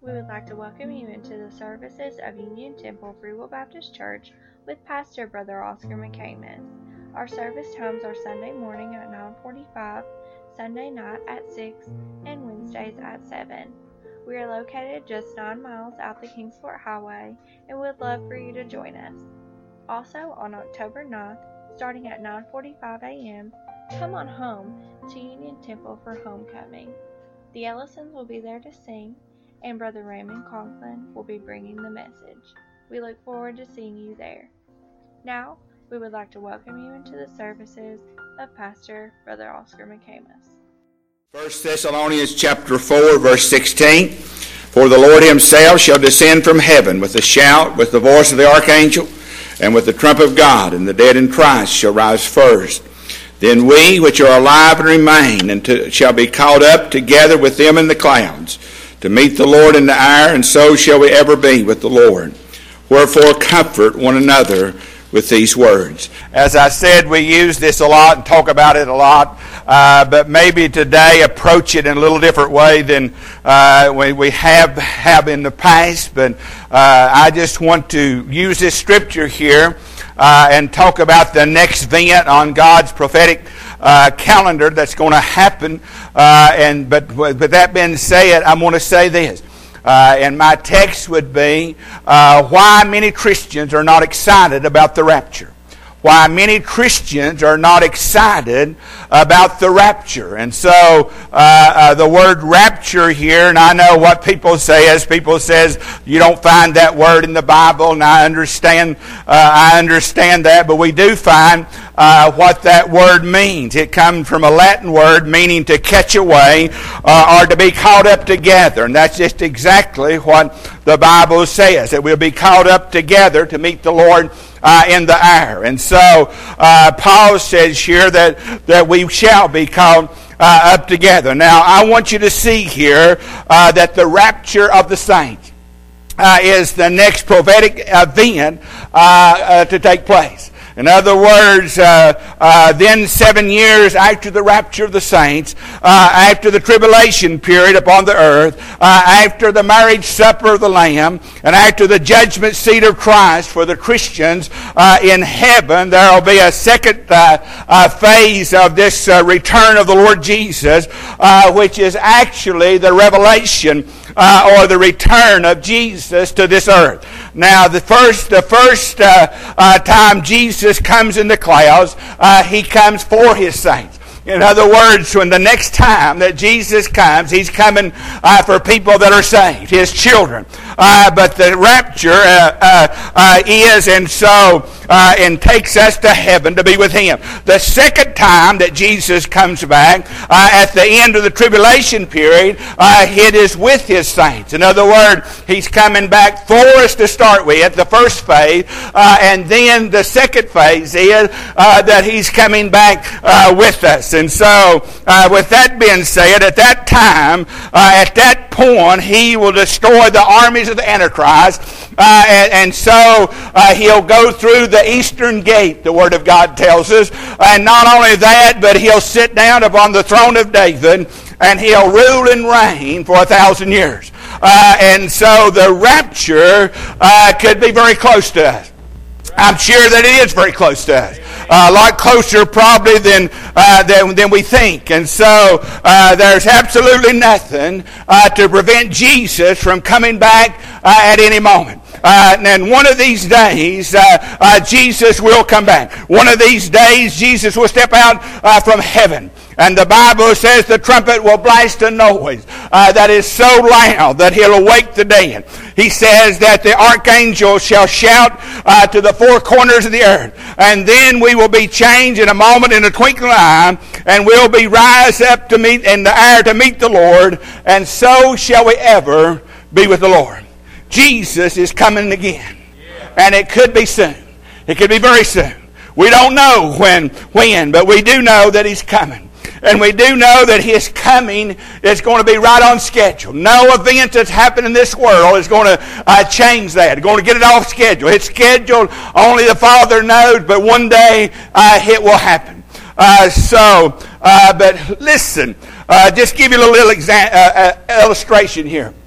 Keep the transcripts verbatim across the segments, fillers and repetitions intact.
We would like to welcome you into the services of Union Temple Free Will Baptist Church with Pastor Brother Oscar McCamus. Our service times are Sunday morning at nine forty-five, Sunday night at six, and Wednesdays at seven. We are located just nine miles out the Kingsport Highway and would love for you to join us. Also, on October ninth, starting at nine forty-five a.m., come on home to Union Temple for homecoming. The Ellisons will be there to sing, and Brother Raymond Conklin will be bringing the message. We look forward to seeing you there. Now, we would like to welcome you into the services of Pastor Brother Oscar McCamus. First Thessalonians chapter four, verse sixteen. For the Lord himself shall descend from heaven with a shout, with the voice of the archangel, and with the trump of God, and the dead in Christ shall rise first. Then we which are alive and remain and to, shall be caught up together with them in the clouds, to meet the Lord in the air, and so shall we ever be with the Lord. Wherefore comfort one another with these words. As I said, we use this a lot and talk about it a lot, uh, but maybe today approach it in a little different way than uh, we, we have have in the past. But uh, I just want to use this scripture here uh, and talk about the next event on God's prophetic Uh, calendar that's going to happen, uh, and but with that being said, I'm going to say this, uh, and my text would be uh, why many Christians are not excited about the rapture. Why many Christians are not excited about the rapture. And so uh, uh, the word rapture here, and I know what people say is people says you don't find that word in the Bible, and I understand uh, I understand that, but we do find uh, what that word means. It comes from a Latin word meaning to catch away uh, or to be caught up together, and that's just exactly what the Bible says, that we'll be caught up together to meet the Lord Uh, in the air. And so uh, Paul says here that, that we shall be called uh, up together. Now I want you to see here uh, that the rapture of the saints uh, is the next prophetic event uh, uh, to take place. In other words, uh, uh, then seven years after the rapture of the saints, uh, after the tribulation period upon the earth, uh, after the marriage supper of the Lamb, and after the judgment seat of Christ for the Christians uh, in heaven, there will be a second uh, uh, phase of this uh, return of the Lord Jesus, uh, which is actually the revelation uh, or the return of Jesus to this earth. Now, the first, the first uh, uh, time Jesus comes in the clouds, uh, he comes for his saints. In other words, when the next time that Jesus comes, he's coming uh, for people that are saved, his children. Uh, but the rapture uh, uh, uh, is, and so, uh, and takes us to heaven to be with him. The second time that Jesus comes back, uh, at the end of the tribulation period, uh, it is with his saints. In other words, he's coming back for us to start with, the first phase, uh, and then the second phase is uh, that he's coming back uh, with us. And so, uh, with that being said, at that time, uh, at that point, he will destroy the armies of the Antichrist, uh, and, and so uh, he'll go through the eastern gate, the Word of God tells us, and not only that, but he'll sit down upon the throne of David, and he'll rule and reign for a thousand years. Uh, and so the rapture uh, could be very close to us. I'm sure that it is very close to us. Uh, a lot closer probably than, uh, than, than we think. And so uh, there's absolutely nothing uh, to prevent Jesus from coming back uh, at any moment. Uh, and one of these days, uh, uh, Jesus will come back. One of these days, Jesus will step out uh, from heaven. And the Bible says the trumpet will blast a noise uh, that is so loud that he'll awake the dead. He says that the archangel shall shout uh, to the four corners of the earth. And then we will be changed in a moment, in a twinkling of an eye, and we'll be rise up to meet in the air to meet the Lord. And so shall we ever be with the Lord. Jesus is coming again. And it could be soon. It could be very soon. We don't know when, when, but we do know that he's coming. And we do know that his coming is going to be right on schedule. No event that's happened in this world is going to uh, change that. It's going to get it off schedule. It's scheduled. Only the Father knows, but one day uh, it will happen. Uh, so, uh, but listen, uh, just give you a little exa- uh, uh, illustration here.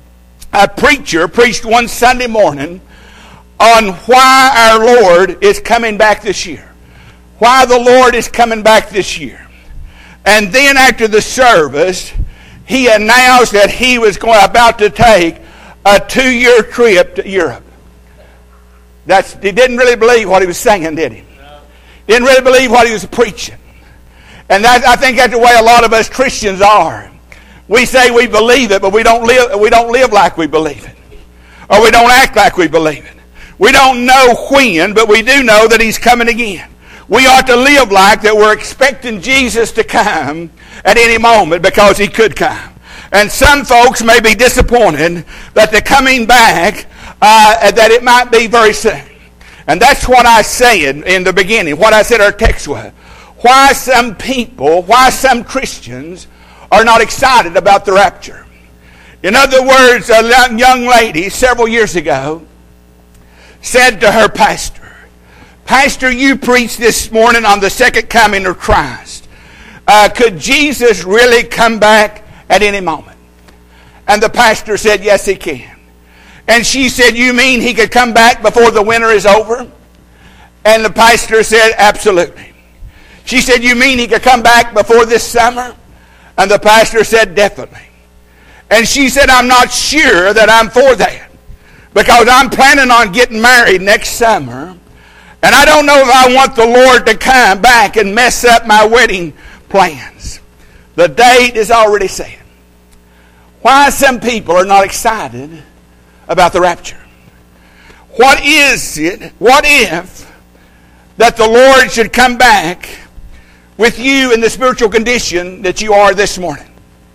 a preacher preached one Sunday morning on why our Lord is coming back this year. Why the Lord is coming back this year. And then after the service, he announced that he was going about to take a two-year trip to Europe. That's, he didn't really believe what he was saying, did he? No. Didn't really believe what he was preaching. And that, I think that's the way a lot of us Christians are. We say we believe it, but we don't live, we don't live like we believe it. Or we don't act like we believe it. We don't know when, but we do know that he's coming again. We ought to live like that we're expecting Jesus to come at any moment because he could come. And some folks may be disappointed that they're coming back, uh, that it might be very soon. And that's what I said in the beginning, what I said our text was. Why some people, why some Christians are not excited about the rapture. In other words, a young lady several years ago said to her pastor, Pastor, you preached this morning on the second coming of Christ. Uh, could Jesus really come back at any moment? And the pastor said, yes, he can. And she said, you mean he could come back before the winter is over? And the pastor said, absolutely. She said, you mean he could come back before this summer? And the pastor said, definitely. And she said, I'm not sure that I'm for that, because I'm planning on getting married next summer. And I don't know if I want the Lord to come back and mess up my wedding plans. The date is already set. Why some people are not excited about the rapture? What is it, what if, that the Lord should come back with you in the spiritual condition that you are this morning?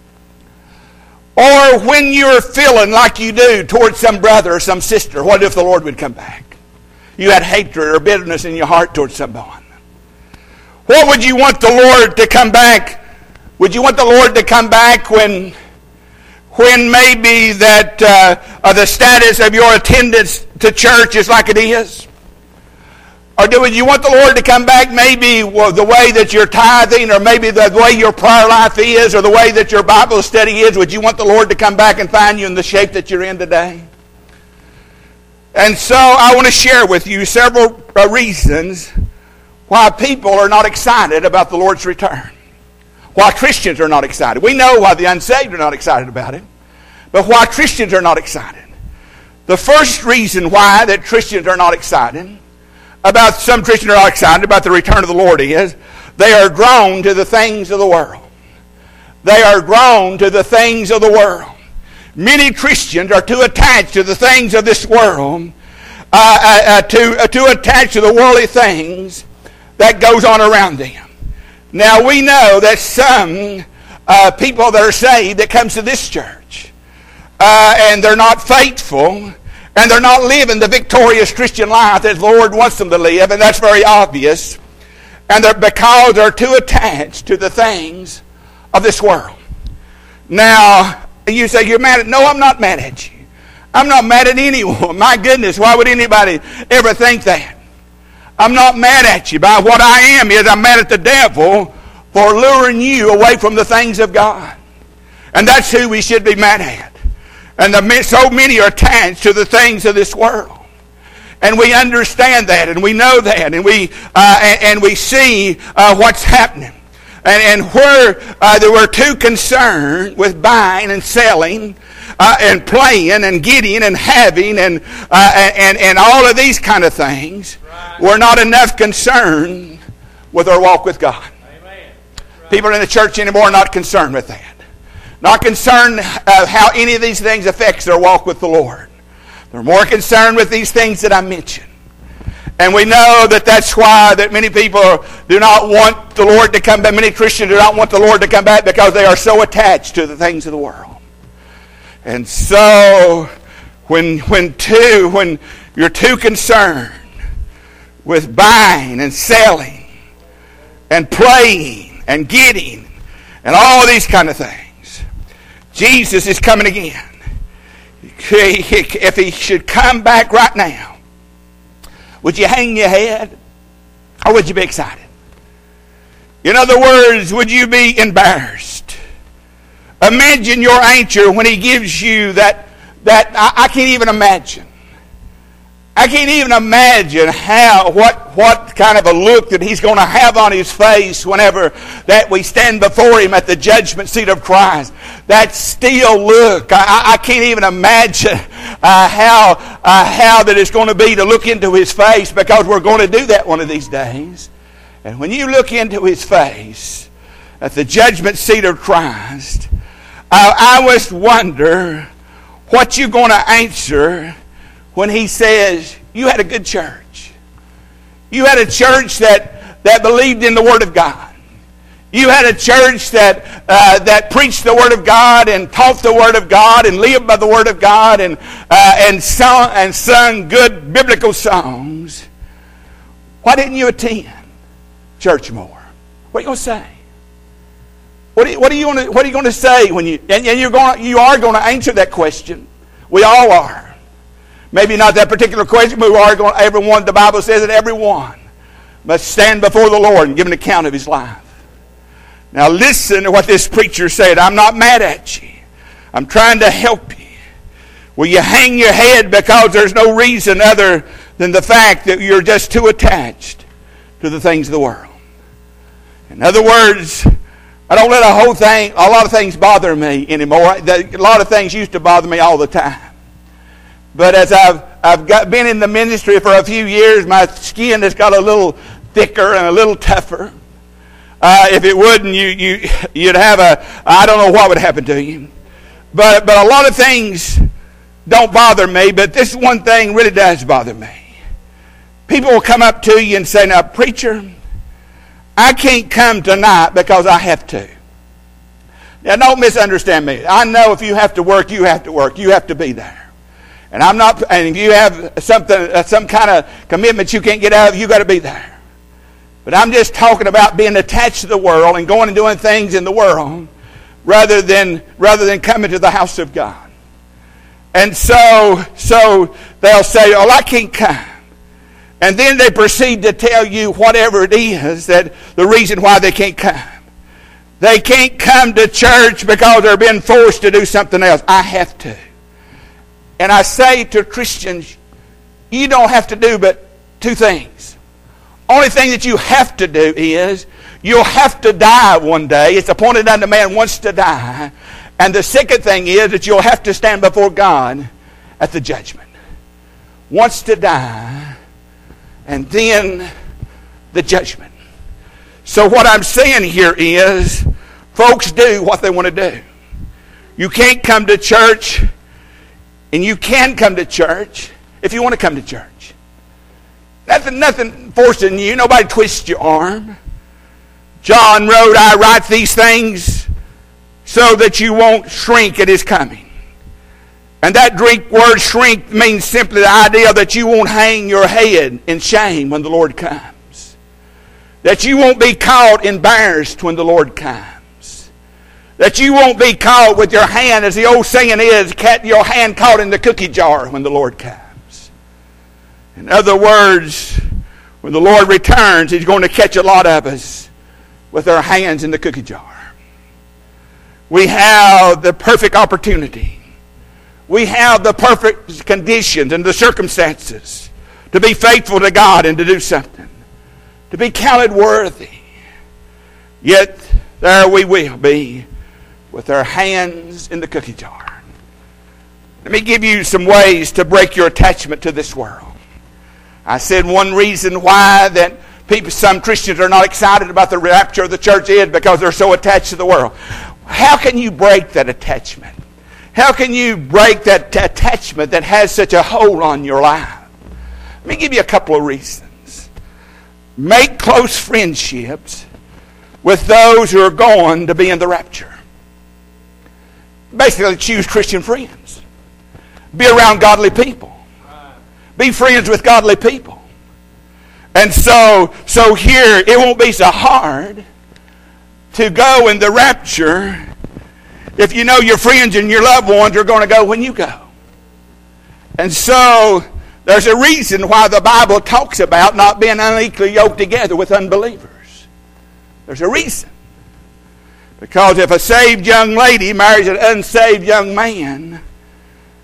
Or when you're feeling like you do towards some brother or some sister, what if the Lord would come back? You had hatred or bitterness in your heart towards someone. What would you want the Lord to come back? Would you want the Lord to come back when, when maybe that uh, the status of your attendance to church is like it is? Or do you want the Lord to come back maybe well, the way that you're tithing, or maybe the way your prayer life is, or the way that your Bible study is? Would you want the Lord to come back and find you in the shape that you're in today? And so I want to share with you several uh, reasons why people are not excited about the Lord's return. Why Christians are not excited. We know why the unsaved are not excited about it, but why Christians are not excited. The first reason why that Christians are not excited about, some Christians are not excited about the return of the Lord is they are drawn to the things of the world. They are drawn to the things of the world. Many Christians are too attached to the things of this world, uh, uh, uh, to, uh, too attached to the worldly things that goes on around them. Now we know that some uh, people that are saved that comes to this church, uh, and they're not faithful, and they're not living the victorious Christian life that the Lord wants them to live, and that's very obvious, and they're, because they're too attached to the things of this world. Now, you say, you're mad at... No, I'm not mad at you. I'm not mad at anyone. My goodness, why would anybody ever think that? I'm not mad at you. By what I am is I'm mad at the devil for luring you away from the things of God. And that's who we should be mad at. And the, so many are attached to the things of this world. And we understand that, and we know that, and we, uh, and, and we see uh, what's happening. And, and where uh, they were too concerned with buying and selling uh, and playing and getting and having and, uh, and, and all of these kind of things, right, were not enough concerned with their walk with God. Amen. Right. People in the church anymore are not concerned with that. Not concerned uh, how any of these things affects their walk with the Lord. They're more concerned with these things that I mentioned. And we know that that's why that many people do not want the Lord to come back. Many Christians do not want the Lord to come back because they are so attached to the things of the world. And so when when too when you're too concerned with buying and selling and playing and getting and all these kind of things, Jesus is coming again. If he should come back right now, would you hang your head, or would you be excited? In other words, would you be embarrassed? Imagine your anchor when he gives you that, that I, I can't even imagine. I can't even imagine how what what kind of a look that he's going to have on his face whenever that we stand before him at the judgment seat of Christ. That still look, I, I can't even imagine uh, how uh, how that it's going to be to look into his face, because we're going to do that one of these days. And when you look into his face at the judgment seat of Christ, I, I must wonder what you're going to answer when he says, you had a good church. You had a church that, that believed in the Word of God. You had a church that uh, that preached the Word of God and taught the Word of God and lived by the Word of God and uh, and sung and sung good biblical songs. Why didn't you attend church more? What are you going to say? What are you, what are you going to What are you going to say when you and, and you're going you are going to answer that question? We all are. Maybe not that particular question, but we are going. Everyone, the Bible says that everyone must stand before the Lord and give an account of his life. Now listen to what this preacher said. I'm not mad at you. I'm trying to help you. Will you hang your head because there's no reason other than the fact that you're just too attached to the things of the world? In other words, I don't let a whole thing, a lot of things bother me anymore. A lot of things used to bother me all the time. But as I've I've got, been in the ministry for a few years, my skin has got a little thicker and a little tougher. Uh, if it wouldn't, you you you'd have a I don't know what would happen to you. But but a lot of things don't bother me. But this one thing really does bother me. People will come up to you and say, "Now, preacher, I can't come tonight because I have to." Now, don't misunderstand me. I know if you have to work, you have to work. You have to be there. And I'm not. And if you have something, some kind of commitment you can't get out of, you got to be there. But I'm just talking about being attached to the world and going and doing things in the world, rather than rather than coming to the house of God. And so, so they'll say, "Oh, I can't come," and then they proceed to tell you whatever it is that the reason why they can't come. They can't come to church because they're being forced to do something else. I have to. And I say to Christians, you don't have to do but two things. Only thing that you have to do is you'll have to die one day. It's appointed unto man once to die. And the second thing is that you'll have to stand before God at the judgment. Once to die, and then the judgment. So what I'm saying here is, folks do what they want to do. You can't come to church. And you can come to church if you want to come to church. Nothing, nothing forcing you. Nobody twists your arm. John wrote, I write these things so that you won't shrink at his coming. And that Greek word shrink means simply the idea that you won't hang your head in shame when the Lord comes. That you won't be caught embarrassed when the Lord comes. That you won't be caught with your hand, as the old saying is, your hand caught in the cookie jar when the Lord comes. In other words, when the Lord returns, he's going to catch a lot of us with our hands in the cookie jar. We have the perfect opportunity. We have the perfect conditions and the circumstances to be faithful to God and to do something. To be counted worthy. Yet there we will be, with our hands in the cookie jar. Let me give you some ways to break your attachment to this world. I said one reason why that people, some Christians are not excited about the rapture of the church is because they're so attached to the world. How can you break that attachment? How can you break that attachment that has such a hold on your life? Let me give you a couple of reasons. Make close friendships with those who are going to be in the rapture. Basically, choose Christian friends. Be around godly people. Be friends with godly people. And so, so here, it won't be so hard to go in the rapture if you know your friends and your loved ones are going to go when you go. And so, there's a reason why the Bible talks about not being unequally yoked together with unbelievers. There's a reason. Because if a saved young lady marries an unsaved young man,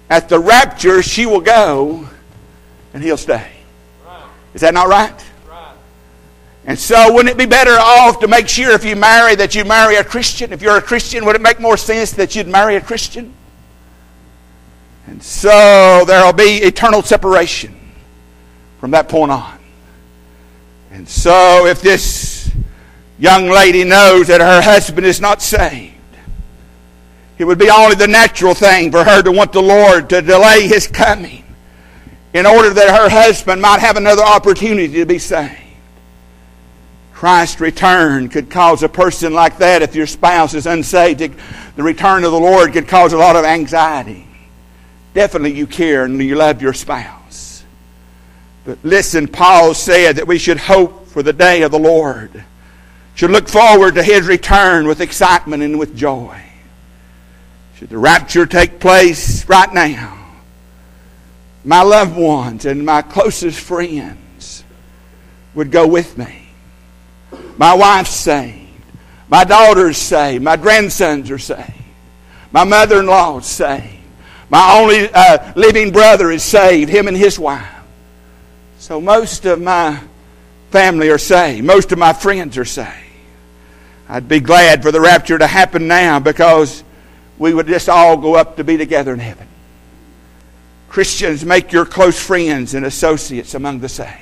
at the rapture, she will go and he'll stay. Right. Is that not right? Right? And so wouldn't it be better off to make sure if you marry that you marry a Christian? If you're a Christian, would it make more sense that you'd marry a Christian? And so there will be eternal separation from that point on. And so if this young lady knows that her husband is not saved, it would be only the natural thing for her to want the Lord to delay His coming in order that her husband might have another opportunity to be saved. Christ's return could cause a person like that, if your spouse is unsaved, the return of the Lord could cause a lot of anxiety. Definitely you care and you love your spouse. But listen, Paul said that we should hope for the day of the Lord. Should look forward to His return with excitement and with joy. Should the rapture take place right now, my loved ones and my closest friends would go with me. My wife's saved. My daughter's saved. My grandsons are saved. My mother-in-law is saved. My only uh, living brother is saved, him and his wife. So most of my family are saved. Most of my friends are saved. I'd be glad for the rapture to happen now because we would just all go up to be together in heaven. Christians, make your close friends and associates among the saved.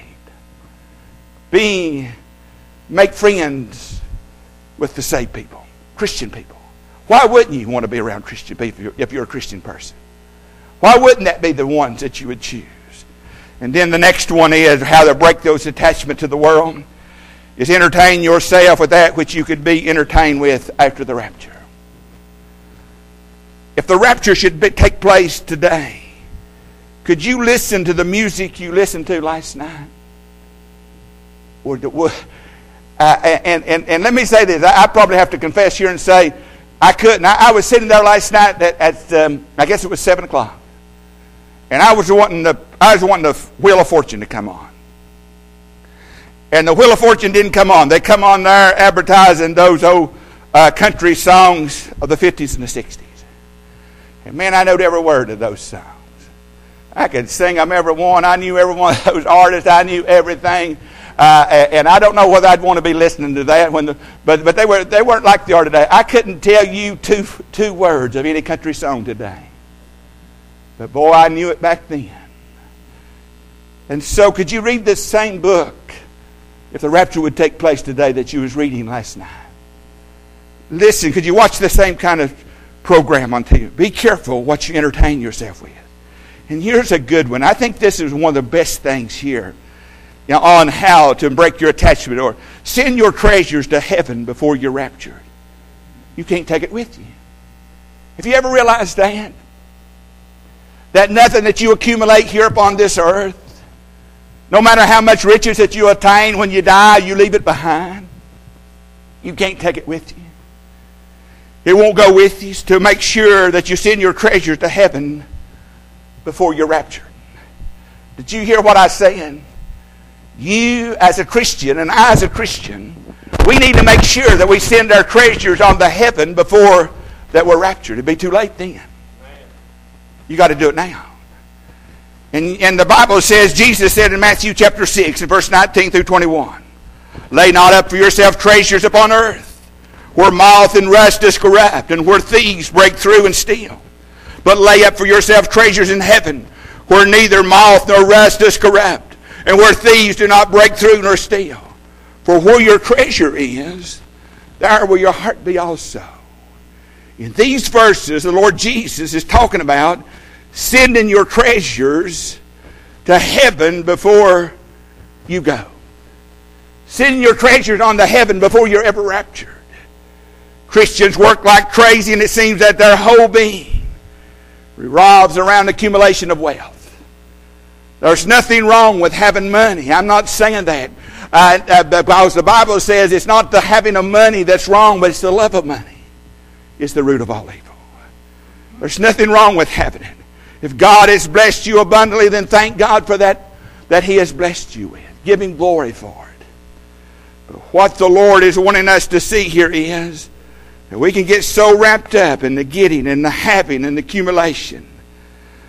Be, make friends with the saved people, Christian people. Why wouldn't you want to be around Christian people if you're a Christian person? Why wouldn't that be the ones that you would choose? And then the next one is how to break those attachments to the world is entertain yourself with that which you could be entertained with after the rapture. If the rapture should be, take place today, could you listen to the music you listened to last night? Or uh, and, and, and let me say this. I, I probably have to confess here and say I couldn't. I, I was sitting there last night at, at um, I guess it was seven o'clock. And I was wanting the I was wanting the Wheel of Fortune to come on. And the Wheel of Fortune didn't come on. They come on there advertising those old uh, country songs of the fifties and the sixties. And man, I knowed every word of those songs. I could sing them every one. I knew every one of those artists. I knew everything. Uh, and I don't know whether I'd want to be listening to that when the but but they were they weren't like they are today. I couldn't tell you two two words of any country song today. But boy, I knew it back then. And so could you read this same book if the rapture would take place today that you was reading last night? Listen, could you watch the same kind of program on T V? Be careful what you entertain yourself with. And here's a good one. I think this is one of the best things here, you know, on how to break your attachment or send your treasures to heaven before you're raptured. You can't take it with you. Have you ever realized that? That nothing that you accumulate here upon this earth, no matter how much riches that you attain, when you die, you leave it behind. You can't take it with you. It won't go with you. To make sure that you send your treasures to heaven before you're raptured. Did you hear what I was saying? You as a Christian and I as a Christian, we need to make sure that we send our treasures on to heaven before that we're raptured. It'd be too late then. You got to do it now. And, and the Bible says, Jesus said in Matthew chapter six and verse nineteen through twenty-one, lay not up for yourself treasures upon earth, where moth and rust does corrupt, and where thieves break through and steal. But lay up for yourself treasures in heaven, where neither moth nor rust does corrupt, and where thieves do not break through nor steal. For where your treasure is, there will your heart be also. In these verses, the Lord Jesus is talking about sending your treasures to heaven before you go. Sending your treasures on to heaven before you're ever raptured. Christians work like crazy, and it seems that their whole being revolves around accumulation of wealth. There's nothing wrong with having money. I'm not saying that. Uh, uh, because the Bible says it's not the having of money that's wrong, but it's the love of money. It's the root of all evil. There's nothing wrong with having it. If God has blessed you abundantly, then thank God for that, that He has blessed you with. Give Him glory for it. But what the Lord is wanting us to see here is that we can get so wrapped up in the getting and the having and the accumulation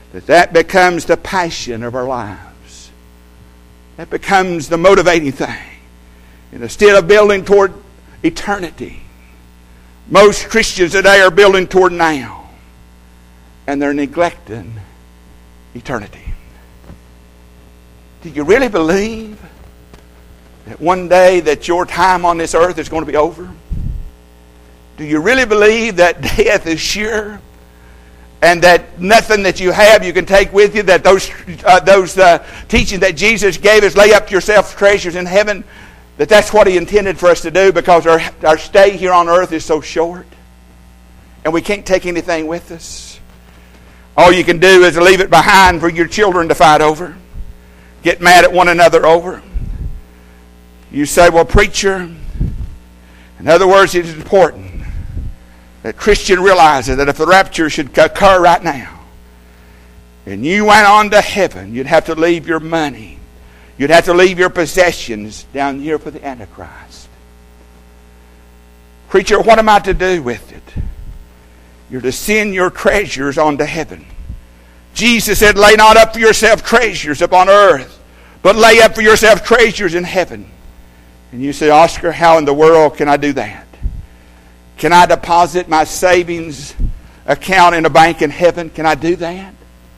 that that becomes the passion of our lives. That becomes the motivating thing. And instead of building toward eternity, most Christians today are building toward now. And they're neglecting eternity. Do you really believe that one day that your time on this earth is going to be over? Do you really believe that death is sure? And that nothing that you have you can take with you? That those uh, those uh, teachings that Jesus gave us, lay up to yourself treasures in heaven, that that's what He intended for us to do, because our, our stay here on earth is so short. And we can't take anything with us. All you can do is leave it behind for your children to fight over. Get mad at one another over. You say, well, preacher, in other words, it is important that Christian realizes that if the rapture should occur right now, and you went on to heaven, you'd have to leave your money. You'd have to leave your possessions down here for the Antichrist. Preacher, what am I to do with it? You're to send your treasures on to heaven. Jesus said, lay not up for yourself treasures upon earth, but lay up for yourself treasures in heaven. And you say, Oscar, how in the world can I do that? Can I deposit my savings account in a bank in heaven? Can I do that?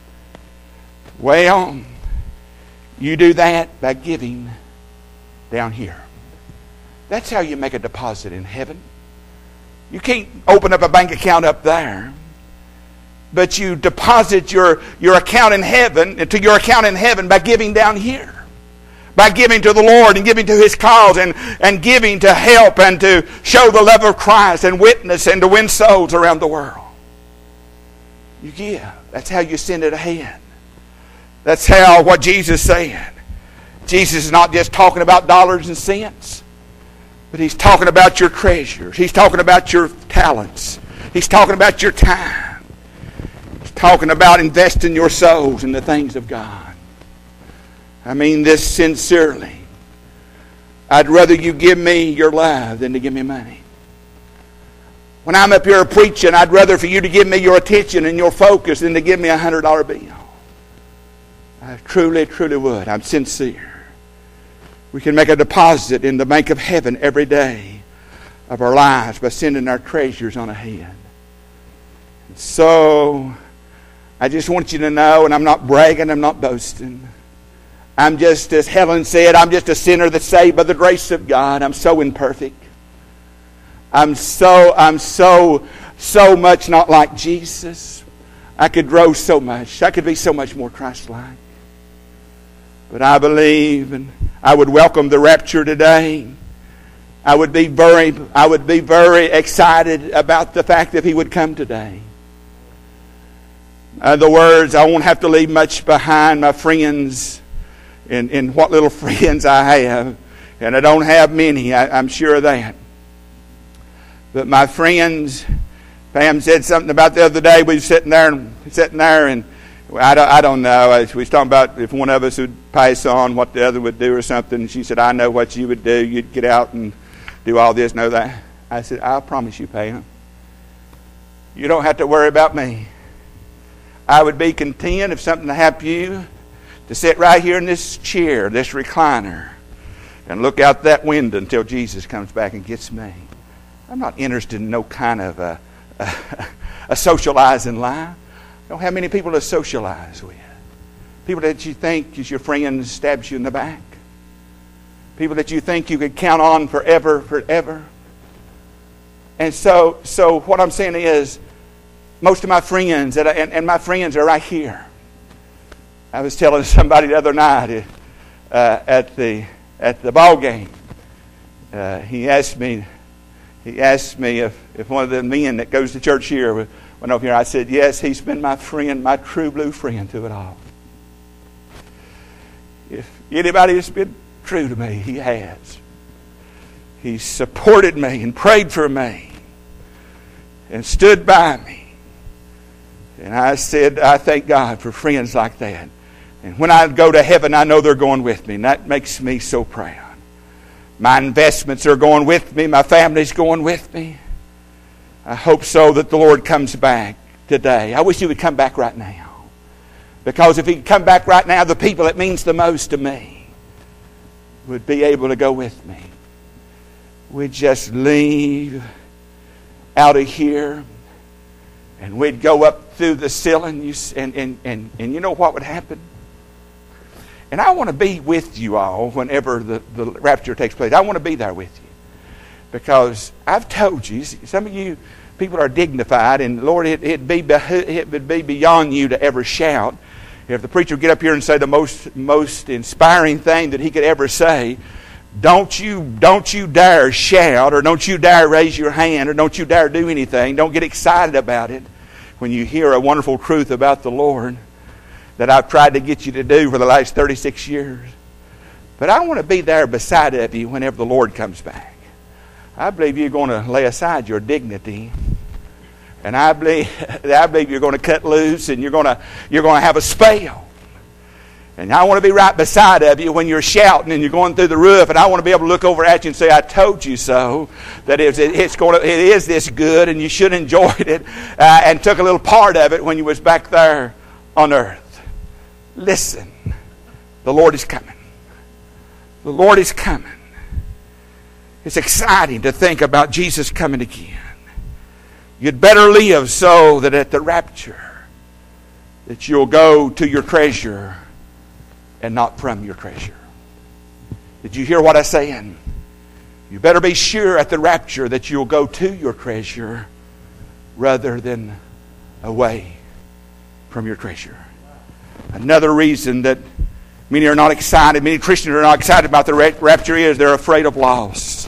Well, you do that by giving down here. That's how you make a deposit in heaven. You can't open up a bank account up there. But you deposit your, your account in heaven, to your account in heaven by giving down here. By giving to the Lord and giving to His cause and, and giving to help and to show the love of Christ and witness and to win souls around the world. You give. That's how you send it ahead. That's how what Jesus said. Jesus is not just talking about dollars and cents, but He's talking about your treasures. He's talking about your talents. He's talking about your time. He's talking about investing your souls in the things of God. I mean this sincerely. I'd rather you give me your love than to give me money. When I'm up here preaching, I'd rather for you to give me your attention and your focus than to give me a hundred dollar bill. I truly, truly would. I'm sincere. We can make a deposit in the bank of heaven every day of our lives by sending our treasures on ahead. And so, I just want you to know, and I'm not bragging, I'm not boasting. I'm just, as Helen said, I'm just a sinner that's saved by the grace of God. I'm so imperfect. I'm so, I'm so, so much not like Jesus. I could grow so much. I could be so much more Christ-like. But I believe, and I would welcome the rapture today. I would be very, I would be very excited about the fact that He would come today. In other words, I won't have to leave much behind. My friends, in, in what little friends I have, and I don't have many, I, I'm sure of that. But my friends, Pam said something about the other day. We were sitting there and sitting there, and I don't, I don't know. We was talking about if one of us would pass on, what the other would do or something. And she said, "I know what you would do. You'd get out and do all this, know that." I said, "I promise you, Pam, you don't have to worry about me. I would be content if something happened to you to sit right here in this chair, this recliner, and look out that window until Jesus comes back and gets me. I'm not interested in no kind of a, a, a socializing life. I don't have many people to socialize with. People that you think is your friends stabs you in the back. People that you think you could count on forever, forever. And so, so what I'm saying is, most of my friends, that I, and, and my friends are right here. I was telling somebody the other night uh, at the at the ball game. Uh, he asked me. He asked me if, if one of the men that goes to church here went over here. I said, yes, he's been my friend, my true blue friend through it all. If anybody has been true to me, he has. He's supported me and prayed for me and stood by me. And I said, I thank God for friends like that. And when I go to heaven, I know they're going with me. And that makes me so proud. My investments are going with me. My family's going with me. I hope so that the Lord comes back today. I wish He would come back right now. Because if he could come back right now, the people that means the most to me would be able to go with me. We'd just leave out of here and we'd go up through the ceiling and, and, and, and you know what would happen? And I want to be with you all whenever the, the rapture takes place. I want to be there with you. Because I've told you, some of you people are dignified, and Lord, it, it'd be, it would be beyond you to ever shout. If the preacher would get up here and say the most most inspiring thing that he could ever say, don't you, don't you dare shout, or don't you dare raise your hand, or don't you dare do anything. Don't get excited about it when you hear a wonderful truth about the Lord that I've tried to get you to do for the last thirty-six years. But I want to be there beside of you whenever the Lord comes back. I believe you're going to lay aside your dignity, and I believe I believe you're going to cut loose, and you're going to you're going to have a spell. And I want to be right beside of you when you're shouting and you're going through the roof, and I want to be able to look over at you and say, "I told you so." That it's, it's going to, it is this good, and you should have enjoyed it, uh, and took a little part of it when you was back there on earth. Listen, the Lord is coming. The Lord is coming. It's exciting to think about Jesus coming again. You'd better live so that at the rapture that you'll go to your treasure and not from your treasure. Did you hear what I'm saying? You better be sure at the rapture that you'll go to your treasure rather than away from your treasure. Another reason that many are not excited, many Christians are not excited about the rapture is they're afraid of loss.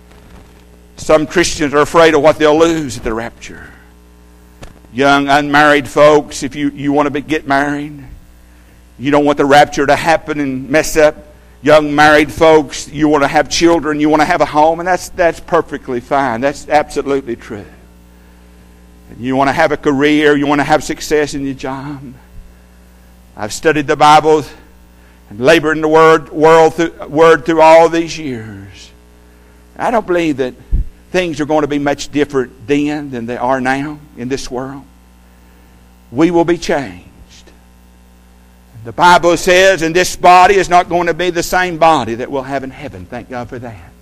Some Christians are afraid of what they'll lose at the rapture. Young unmarried folks, if you, you want to be, get married, you don't want the rapture to happen and mess up. Young married folks, you want to have children, you want to have a home, and that's that's perfectly fine. That's absolutely true. And you want to have a career, you want to have success in your job. I've studied the Bible and labored in the word, world through, word through all these years. I don't believe that things are going to be much different then than they are now in this world. We will be changed. The Bible says, and this body is not going to be the same body that we'll have in heaven. Thank God for that.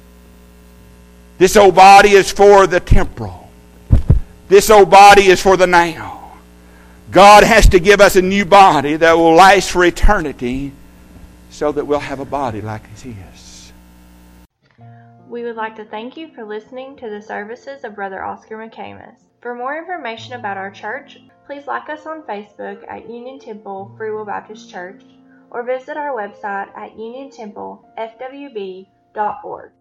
This old body is for the temporal. This old body is for the now. God has to give us a new body that will last for eternity so that we'll have a body like His. We would like to thank you for listening to the services of Brother Oscar McCamus. For more information about our church, please like us on Facebook at Union Temple Free Will Baptist Church or visit our website at union temple f w b dot org.